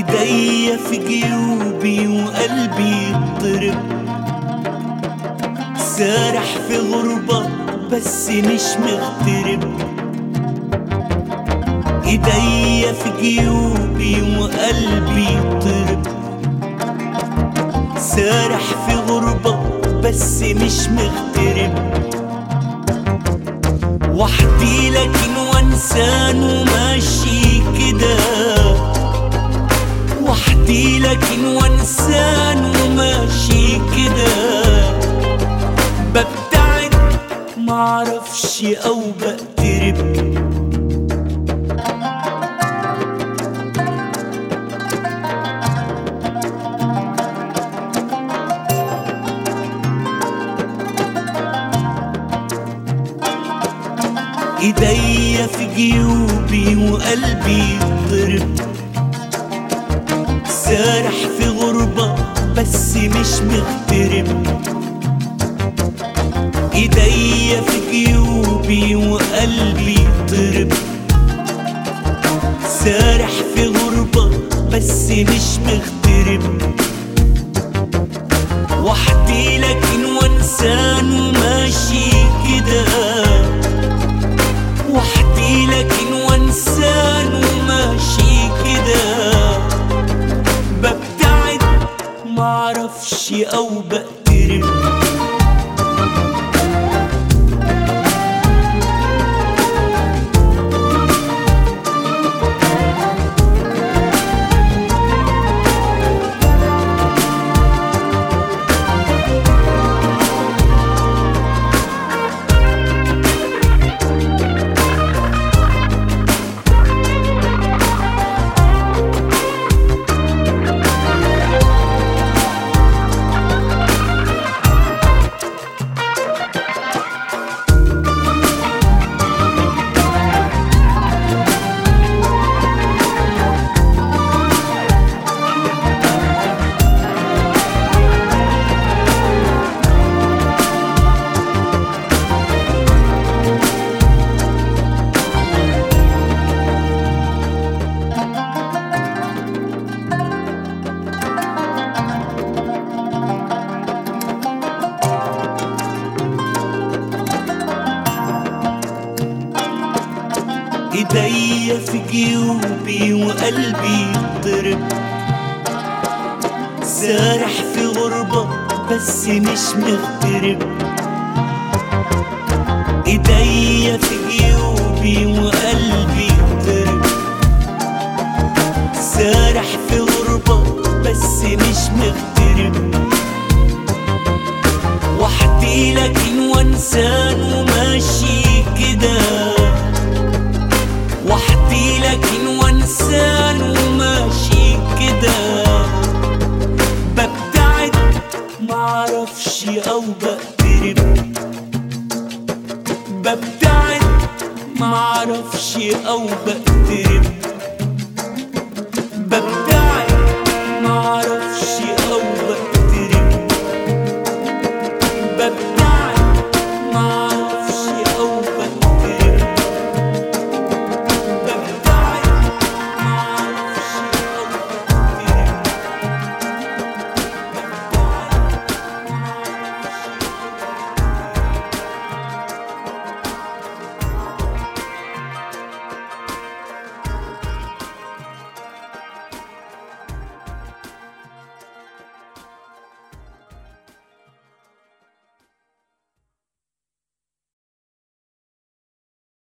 ايديا في جيوبي وقلبي يضطرب، سارح في غربة بس مش مغترب. ايديا في جيوبي وقلبي يضطرب، سارح في غربة بس مش مغترب. وحدي لكن وانسان وماشي كده، وحدي لكن وانسان وماشي كده. ببتعد معرفش او بقترب، ايديا في جيوبي وقلبي يضطرب، سارح في غربة بس مش مغترب. ايديا في جيوبي وقلبي يضطرب، سارح في غربة بس مش مغترب. وحدي لكن وانسان وماشي كده، وحدي لكن وانسان وماشي كده. ببتعد معرفش او بقترب، ايديا في جيوبي وقلبي يضطرب، سارح في غربة بس مش مغترب. ايديا في جيوبي وقلبي يضطرب، سارح في غربة بس مش مغترب. وحدي لكن وانسان وماشي كده، وحدي لكن وانسان وماشي كده. ببتعد معرفش او بقترب، ببتعد معرفش او بقترب.